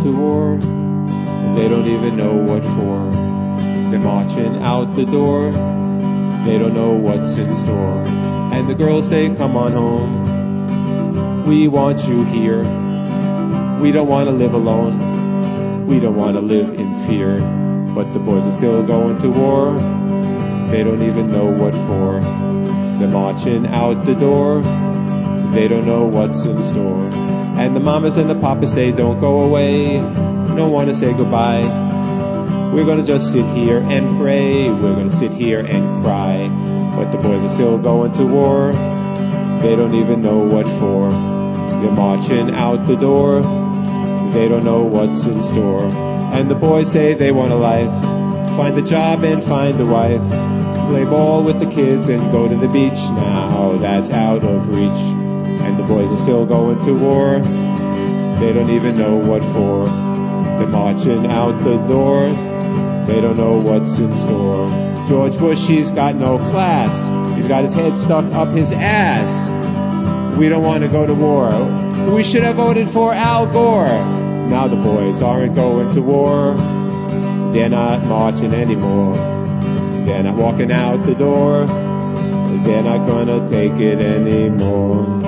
to war. They don't even know what for. They're marching out the door. They don't know what's in store. And the girls say, come on home. We want you here. We don't want to live alone. We don't want to live in fear. But the boys are still going to war. They don't even know what for. They're marching out the door. They don't know what's in store. And the mamas and the papas say, don't go away. Don't want to say goodbye. We're going to just sit here and pray. We're going to sit here and cry. But the boys are still going to war. They don't even know what for. They're marching out the door. They don't know what's in store. And the boys say they want a life. Find a job and find a wife. Play ball with the kids and go to the beach. Now that's out of reach. And the boys are still going to war. They don't even know what for. They're marching out the door. They don't know what's in store. George Bush, he's got no class. He's got his head stuck up his ass. We don't want to go to war. We should have voted for Al Gore. Now the boys aren't going to war. They're not marching anymore. They're not walking out the door. They're not gonna take it anymore.